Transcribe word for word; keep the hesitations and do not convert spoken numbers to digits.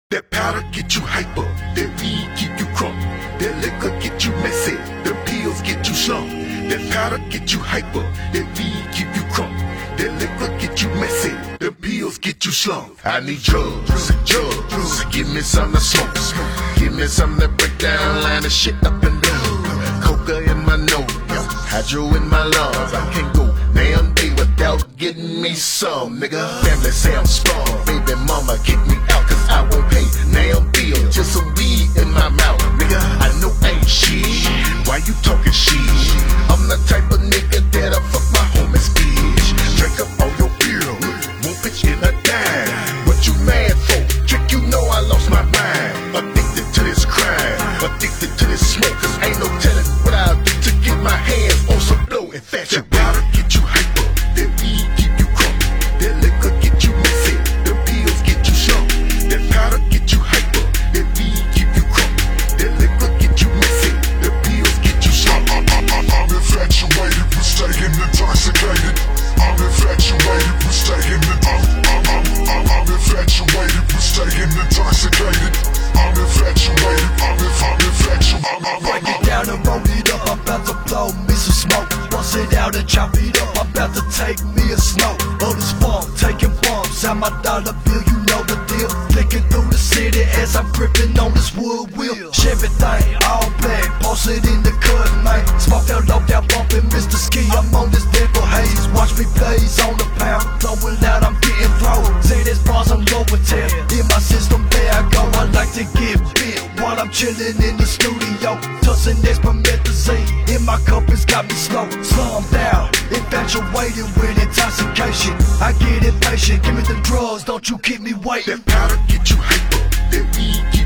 That powder get you hyper, that weed keep you crunk, that liquor get you messy, the pills get you slump. That powder get you hyper, that weed keep you crunk, that liquor get you messy, the pills get you slump. I need drugs, drugs, give me some to smoke, give me some to break down, line the shit up and down. Coca in my nose, hydro in my lungs, I can't go damn day without getting me some, nigga. Family say I'm strong, baby mama get me out, cause I won't pay damn bill, just some weed in my mouth, nigga. I know ain't shit, why you talking shit? I'm the type of nigga that'll fuck my homies bitch, drink up all your beer, won't bitch in a dime. What you mad for? Trick, you know I lost my mind, addicted to this crime, addicted to this smoke, cause ain't no telling what I'll do to get my hands on some blow. In fact, your powder get you hyper, that weed keep you crunk, that liquor get you messy, the pills get you slump. That powder get you hyper, that weed keep you crunk, that liquor get you messy, the pills get you slump. I'm, I'm, I'm, I'm infatuated with staying intoxicated. I'm infatuated with staying in, I'm, I'm, I'm, I'm, I'm infatuated with staying intoxicated. I'm infatuated, I'm, inf I'm infatuated. I'm, I'm, Break it down and roll it up, I'm about to blow me some smoke. Bust it out and chop it up, I'm about to take me a smoke. All this funk, taking bumps out my dollar bill, you know the deal. Flicking through the city as I'm gripping on this wood wheel. Chevy thing, all black, post it in the cut, man. Smoke that low down bumping Mister Ski, I'm on this devil haze. Watch me blaze on the pound, blowing out, I'm getting thrown. Say this bars, I'm low with tail. In my system, there I go, I like to get bit while I'm chilling in the studio. Tussing experimentazine, in my cup it's got me slow. Slummed down, infatuated with intoxication. I get impatient, give me the drugs, don't you keep me waiting. That powder get you hyper, that weed